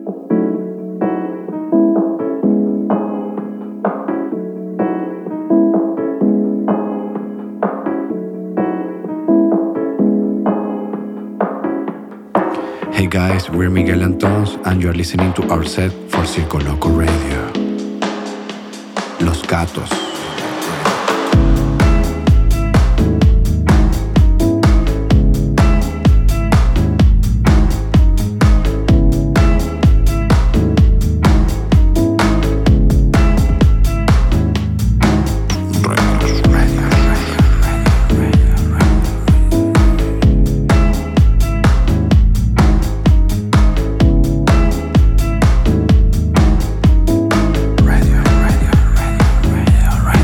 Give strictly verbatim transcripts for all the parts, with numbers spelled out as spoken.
Hey guys, we're Miguel Antons and you're listening to our set for Circo Loco Radio. Los Gatos. Radio, radio, radio, radio.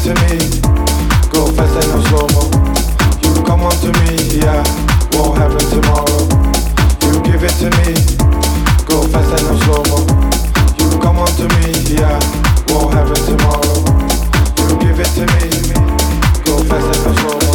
to me, go fast and no slow-mo. You come on to me, yeah, won't happen tomorrow. You give it to me, go fast and no slow-mo. You come on to me, yeah, won't happen tomorrow. You give it to me, go fast and no slow-mo.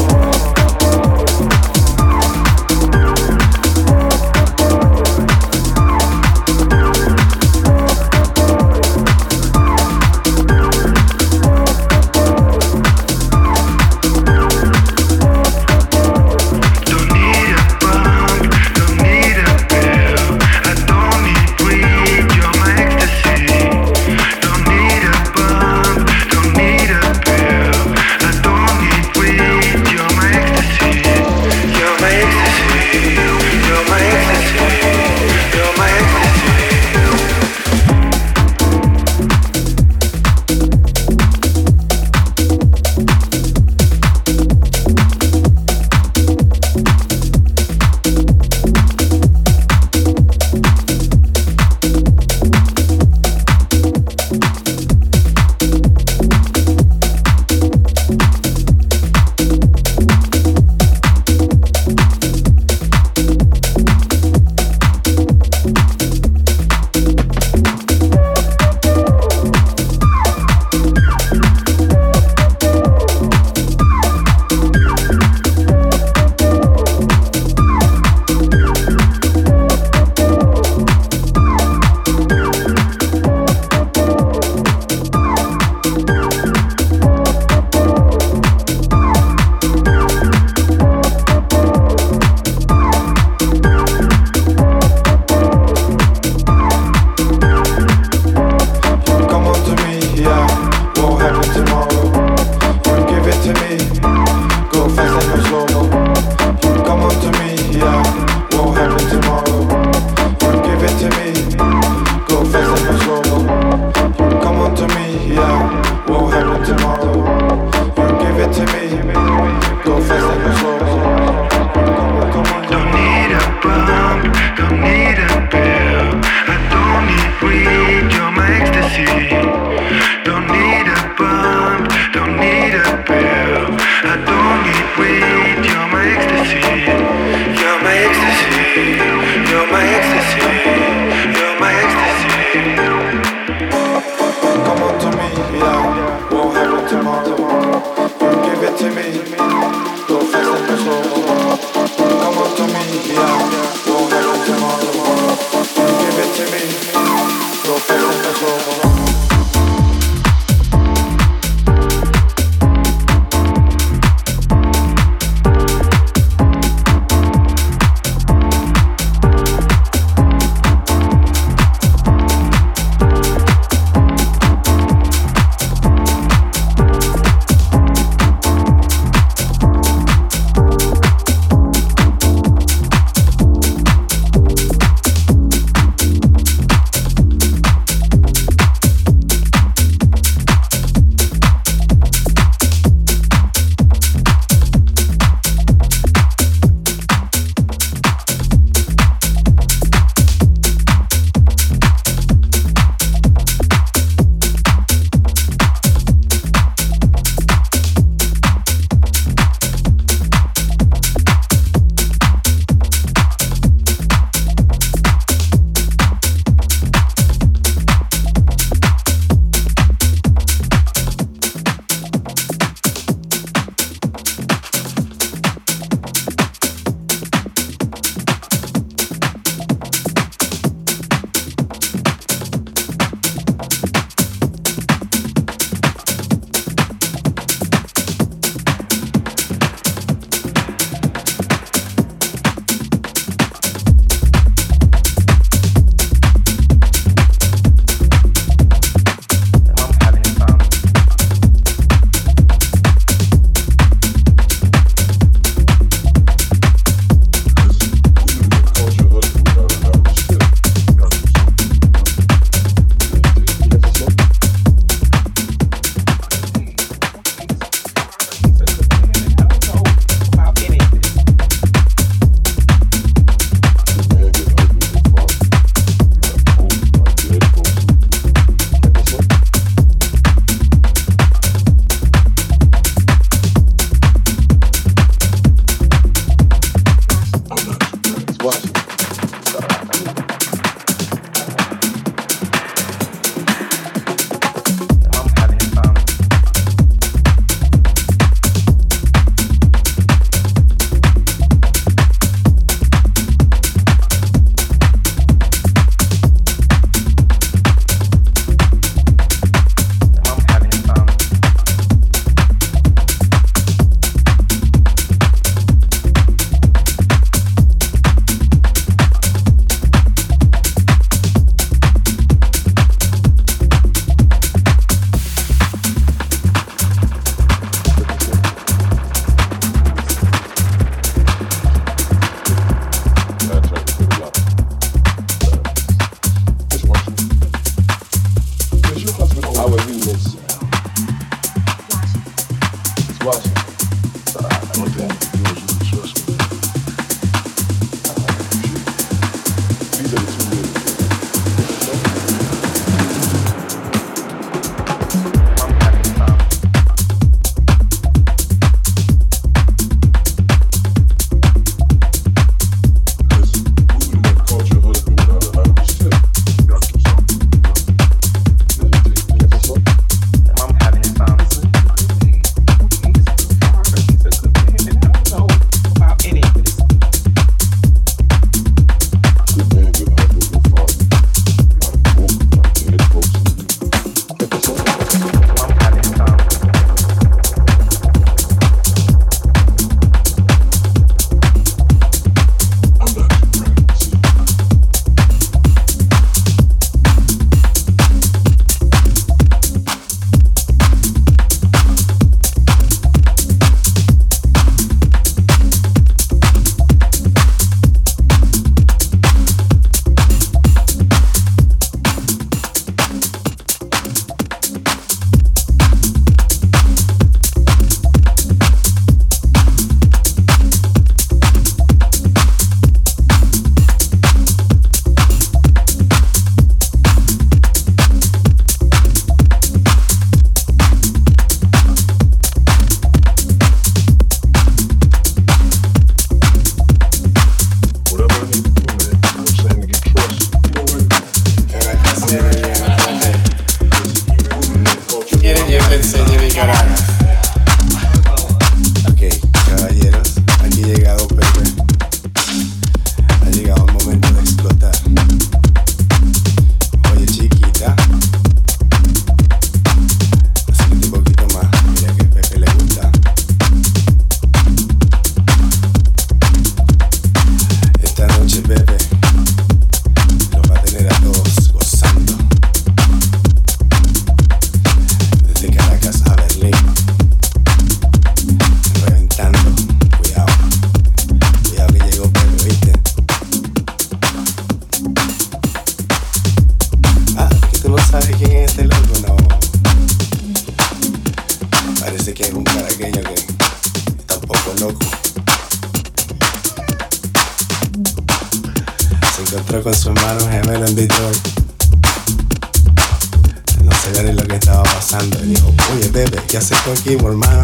Aquí, mi hermano.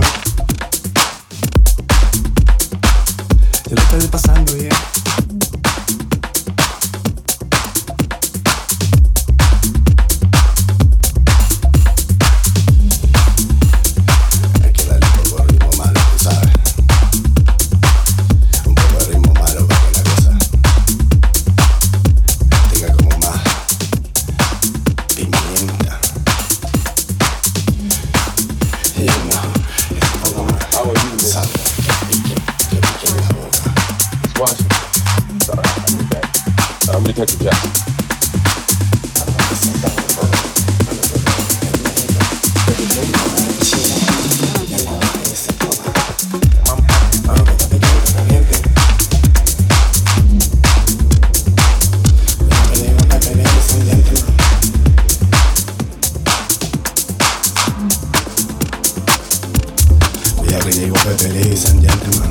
Yo lo estoy pasando bien. Hay que darle un poco de ritmo malo, tú sabes. Un poco de ritmo malo para que la cosa tenga como más pimienta. You know. How are you? Stop. It's Washington. Sorry, I'm back. I'm Detective Jackson. Ladies and gentlemen.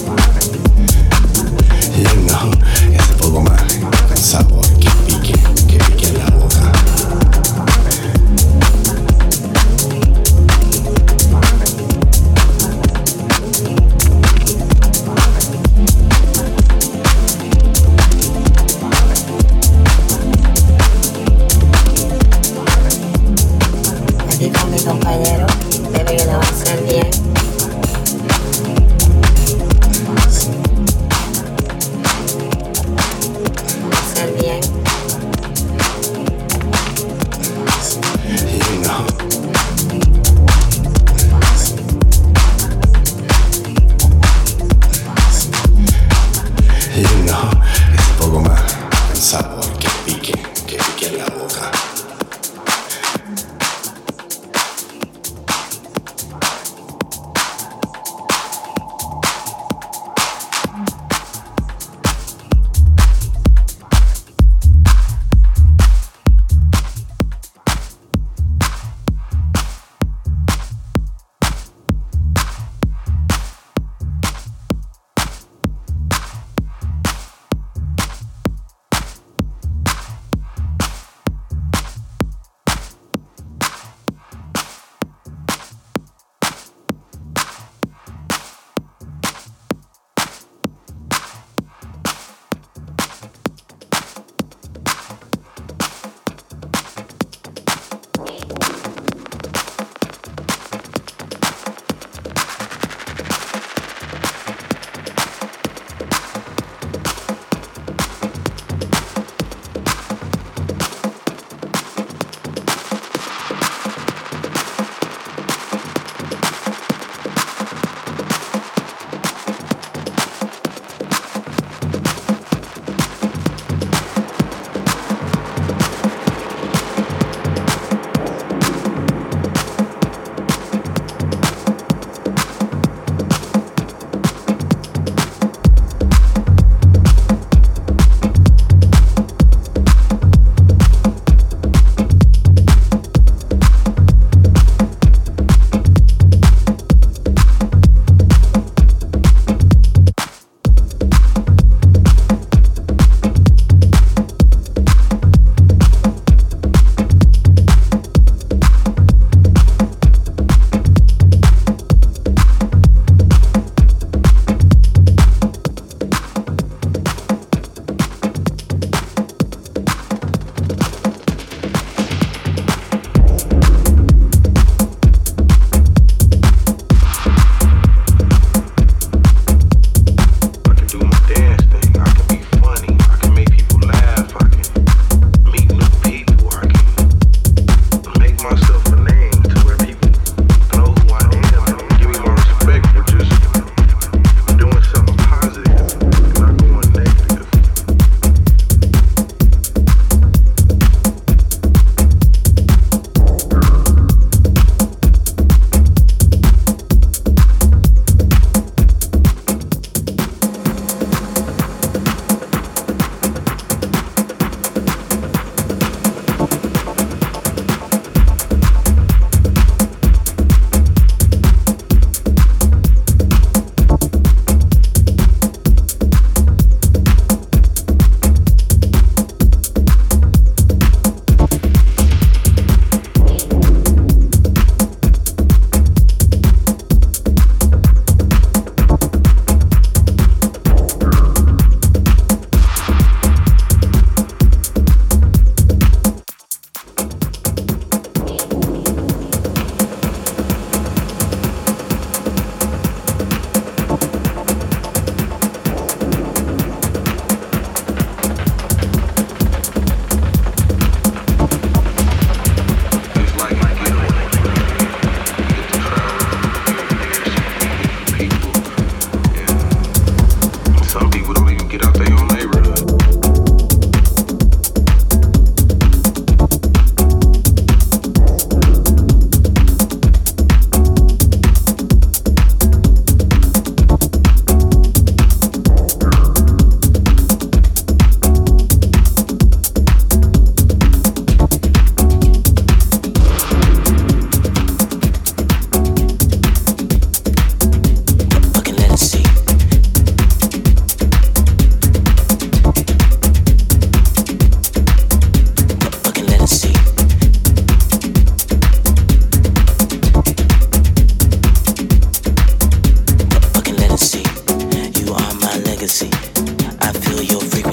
Sabor que pique, que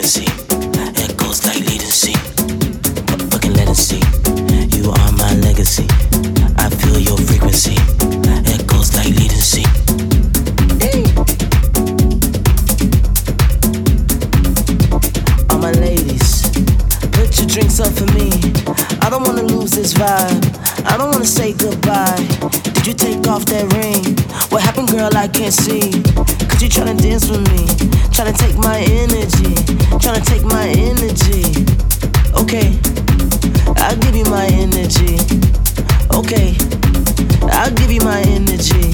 frequency. It goes like latency. Fucking let it see. You are my legacy. I feel your frequency. It goes like latency. All my ladies, put your drinks up for me. I don't wanna lose this vibe. I don't wanna say goodbye. Did you take off that ring? What happened, girl? I can't see. Cause you tryna dance with me, tryna take my energy, tryna take my energy. Okay, I'll give you my energy. Okay, I'll give you my energy.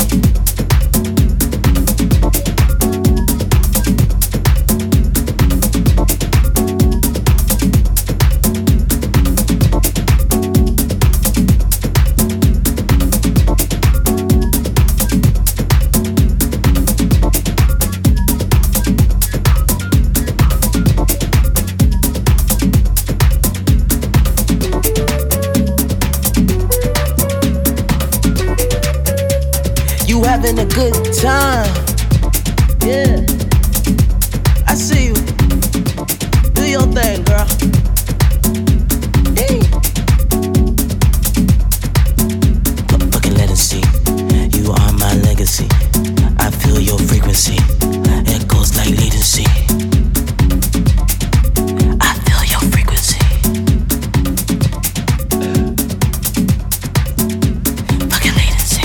Having a good time, yeah. I see you. Do your thing, girl. Hey. Fucking let it see. You are my legacy. I feel your frequency. It goes like latency. I feel your frequency. Fucking latency.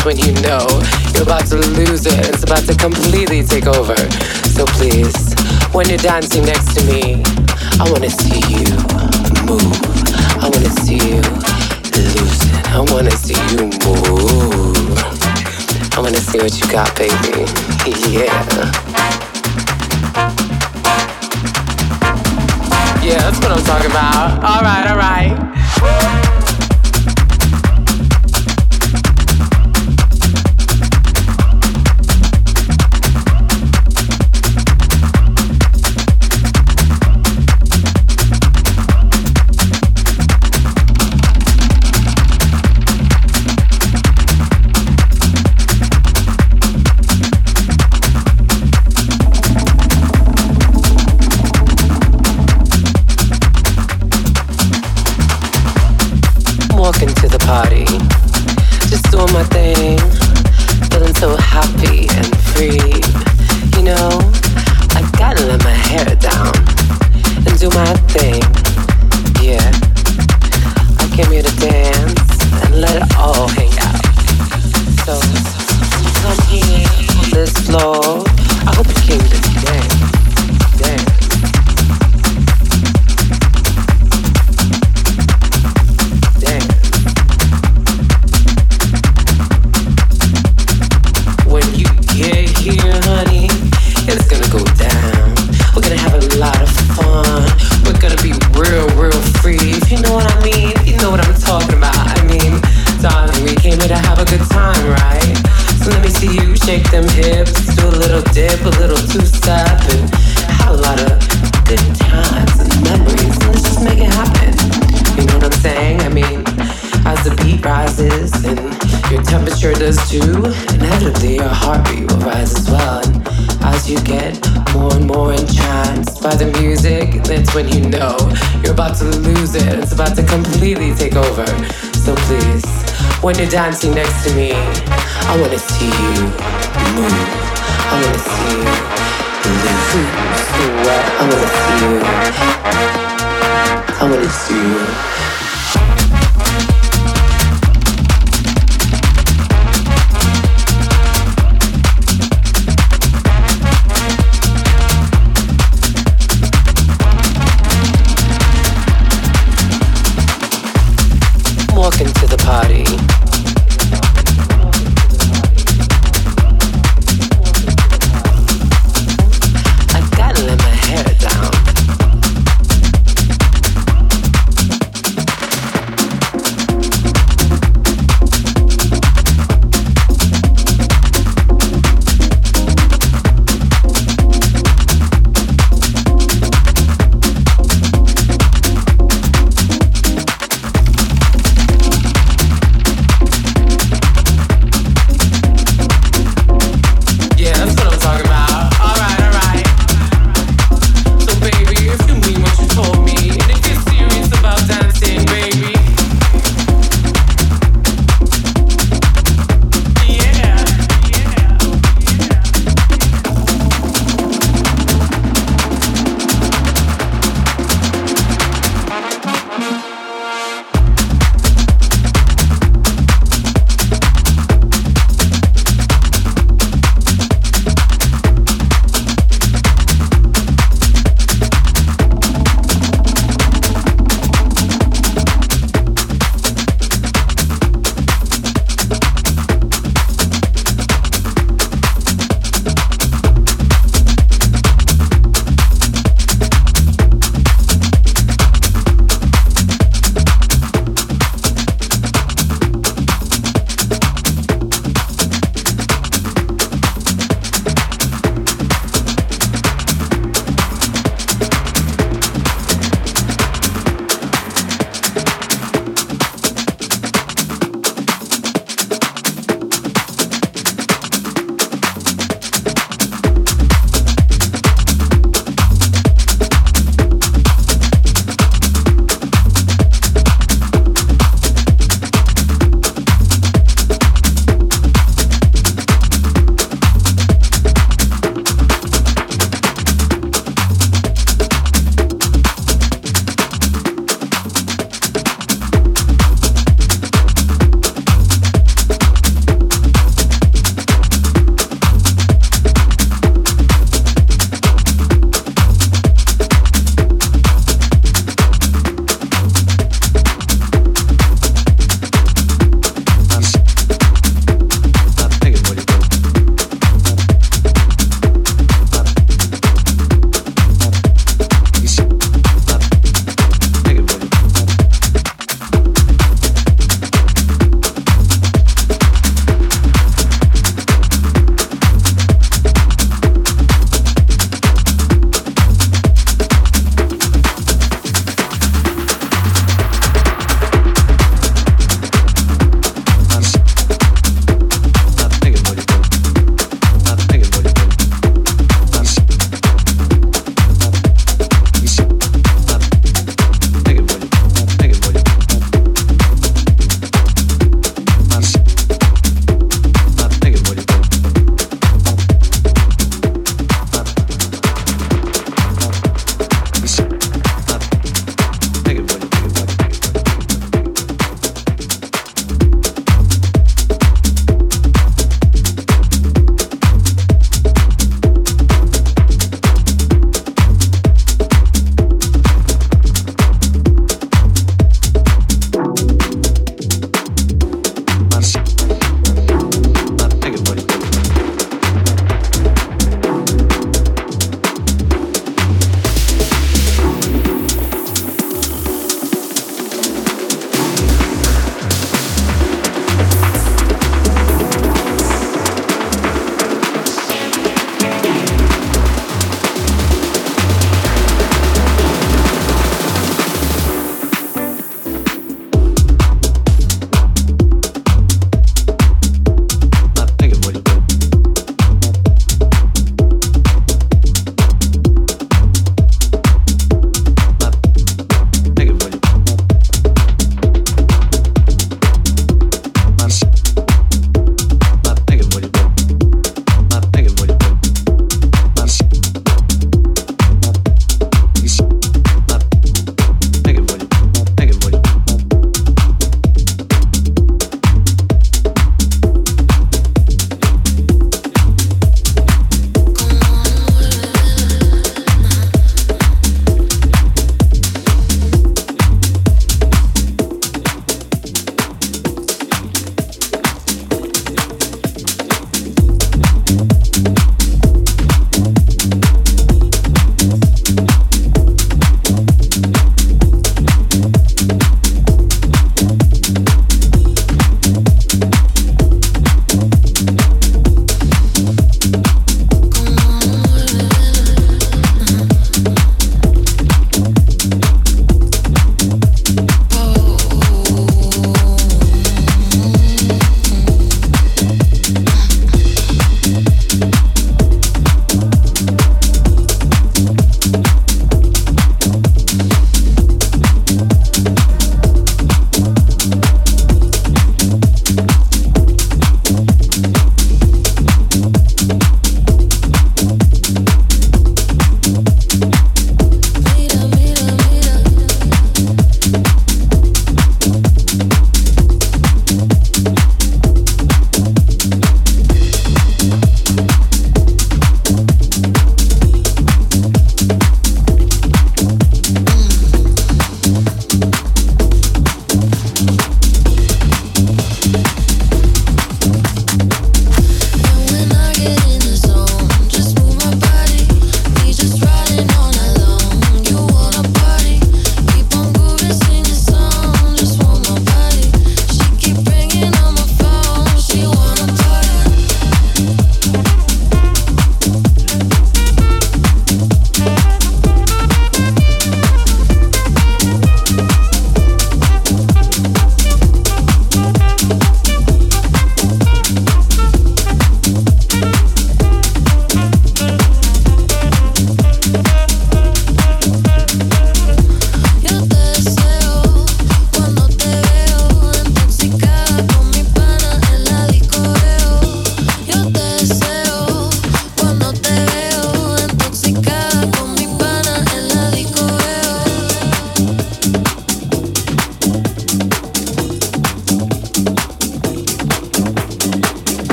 that's when you know you're about to lose it. It's about to completely take over. So please, when you're dancing next to me, I wanna see you move. I wanna see you lose it. I wanna see you move. I wanna see what you got, baby. Yeah. Yeah, that's what I'm talking about. All right, all right. Into the party, just doing my thing, feeling so happy and free. You know, I gotta let my hair down and do my thing. Yeah, I came here to dance and let it all hang out. So come here on this floor. I hope you came to dance, dance. Here, honey, it's gonna go down. We're gonna have a lot of fun. We're gonna be real, real free. If you know what I mean, you know what I'm talking about. I mean, darling, we came here to have a good time, right? So let me see you shake them hips, do a little dip, a little two-step, and have a lot of good times and memories. Let's just make it happen. You know what I'm saying? I mean, as the beat rises and your temperature does too, inevitably your heartbeat will rise as well. And as you get more and more entranced by the music, that's when you know you're about to lose it. It's about to completely take over. So please, when you're dancing next to me, I wanna see you move. I wanna see you lose sweat. I wanna see you. I wanna see you. Walk into the party. I gotta let my hair down.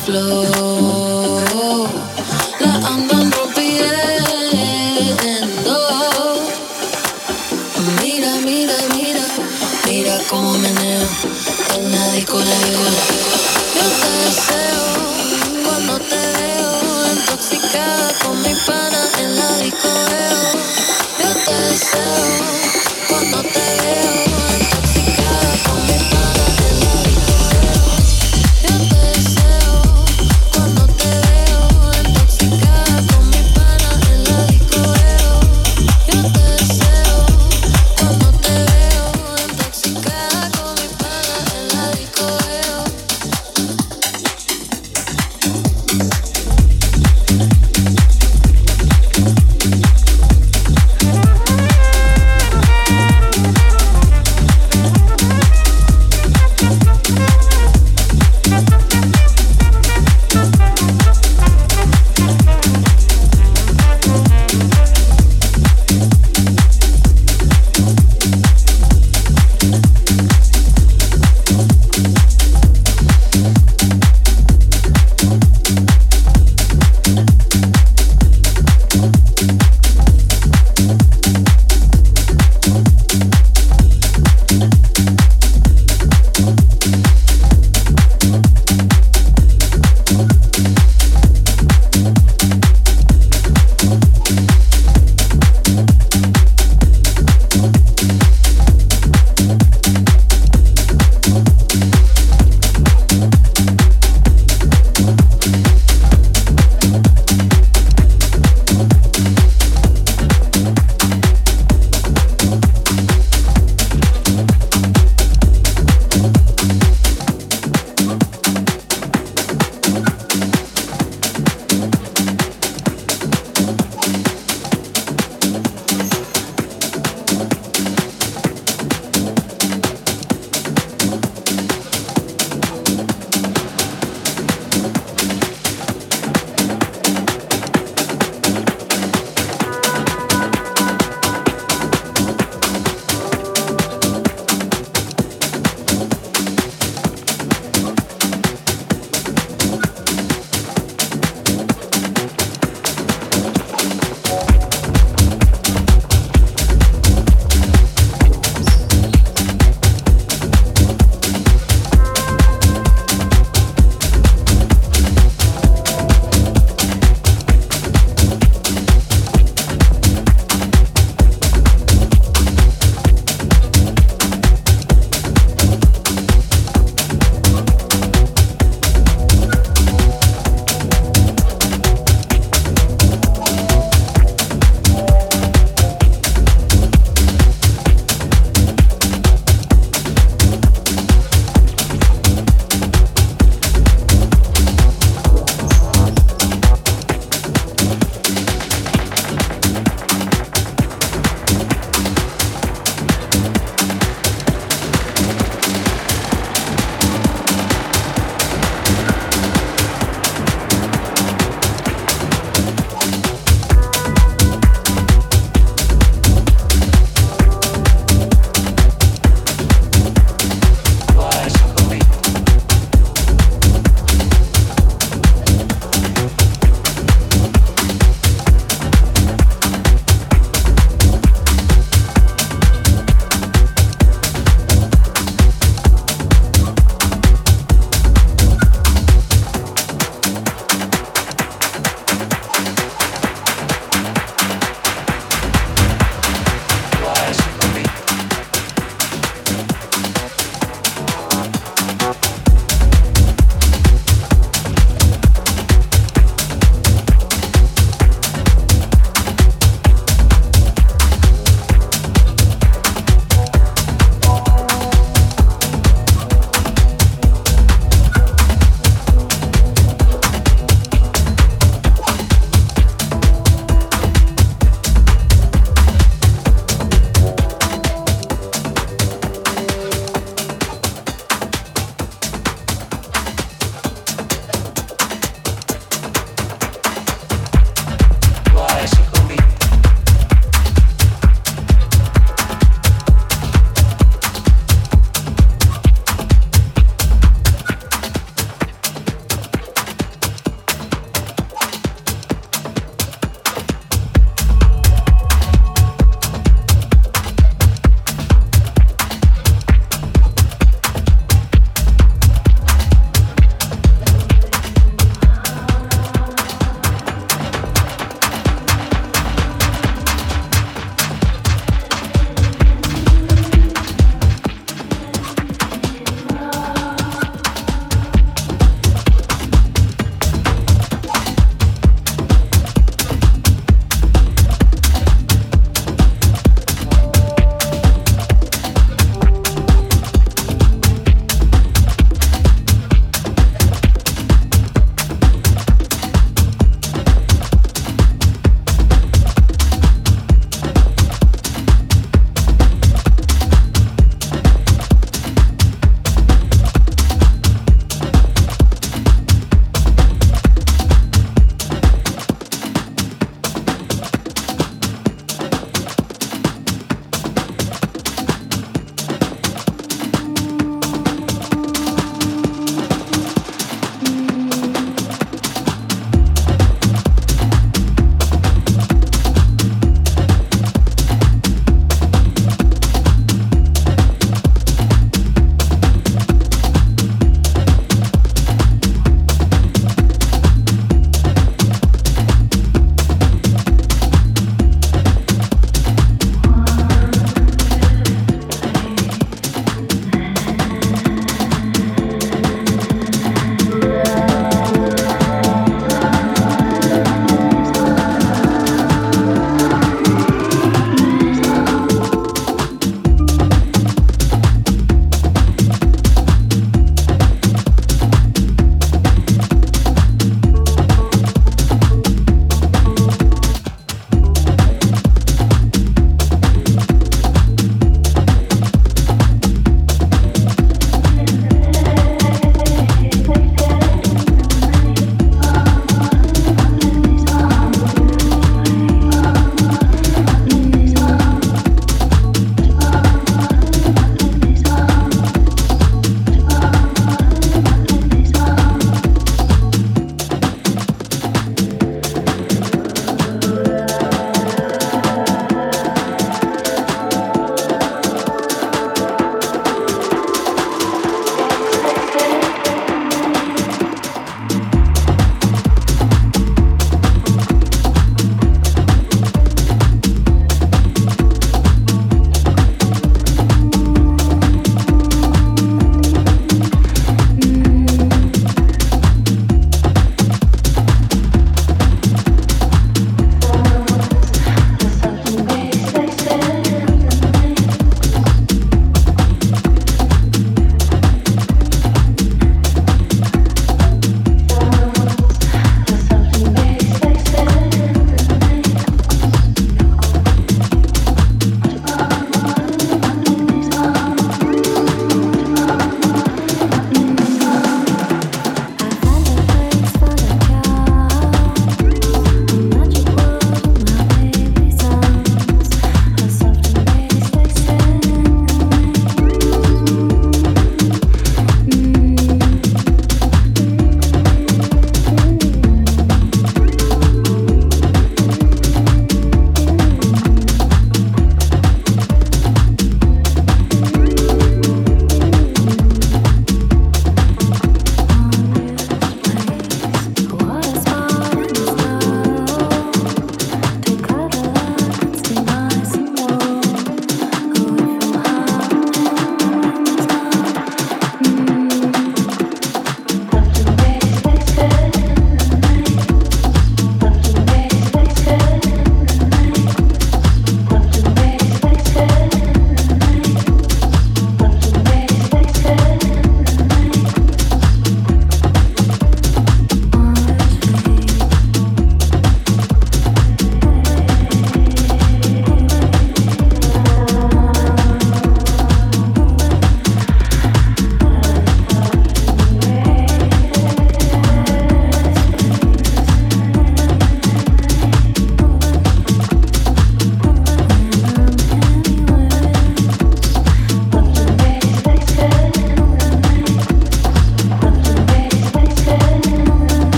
flow. La andan rompiendo. Mira, mira, mira, mira cómo meneo en la discoteca. Yo te deseo cuando te veo intoxicada con mi pana en la discoteca. Yo te deseo cuando te veo intoxicada con mi pana en la discoteca. Yo te deseo cuando te veo intoxicada con mi pana en la discoteca. Yo te deseo cuando te veo intoxicada con mi pana en la discoteca.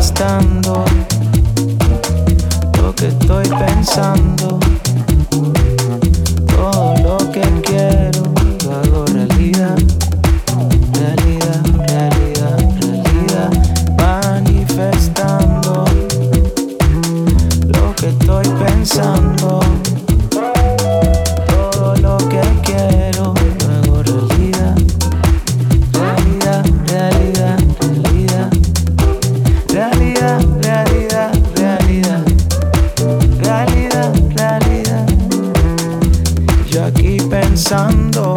manifestando lo que estoy pensando. Todo lo que quiero lo hago realidad. Realidad, realidad, realidad. Manifestando lo que estoy pensando. Todo lo que quiero lo hago realidad. Realidad, realidad, realidad. Realidad, realidad, realidad. Realidad, realidad. Yo aquí pensando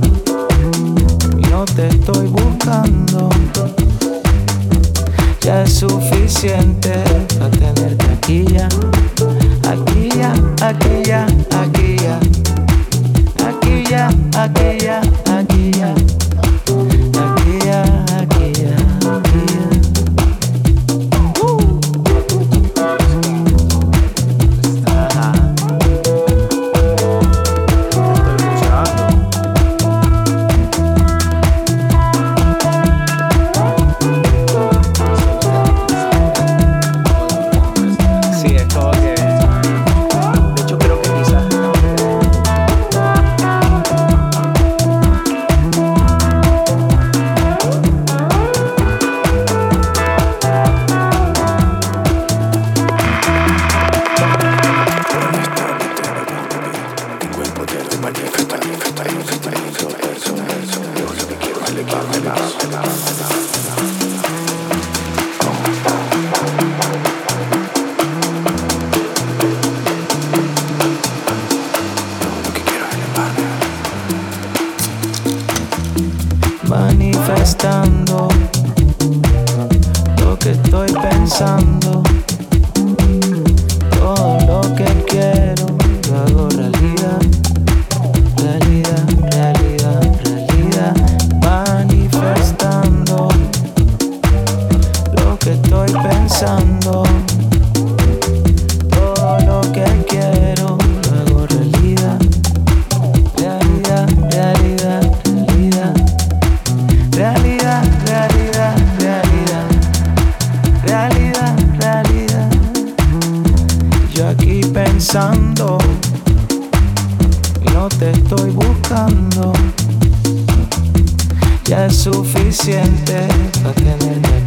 y no te estoy buscando. Ya es suficiente para tenerte aquí ya. Aquí ya, aquí ya, aquí ya. Aquí ya, aquí ya, aquí ya. Aquí ya, aquí ya, aquí ya. Uh. Ajá. Te estoy escuchando. Sí, es como que de hecho creo que quizás manifestando lo que estoy pensando. Todo lo que quiero lo hago realidad. Realidad, realidad, realidad. Manifestando lo que estoy pensando. Todo lo que quiero lo hago realidad. Realidad, realidad, realidad. Realidad, realidad, realidad. Realidad, realidad. Yo aquí pensando y no te estoy buscando. Ya es suficiente para tenerte